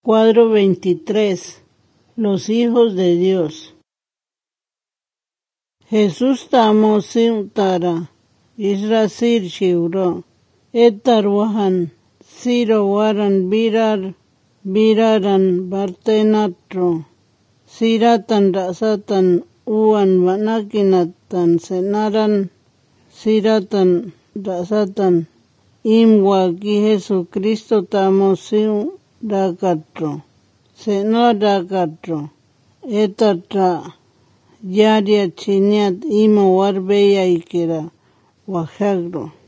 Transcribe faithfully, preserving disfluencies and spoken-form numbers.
Cuadro veintitrés. Los hijos de Dios. Jesús tamo siutara, Isra sir shiuro, etar wahan, siro waran birar, biraran bartenatro, siratan rasatan uan vanakinatan senaran, siratan rasatan imwa ki Jesucristo tamo siu dakatro, sena dakatro, etatra yaria chiniat ima warbeya ikera wajagro.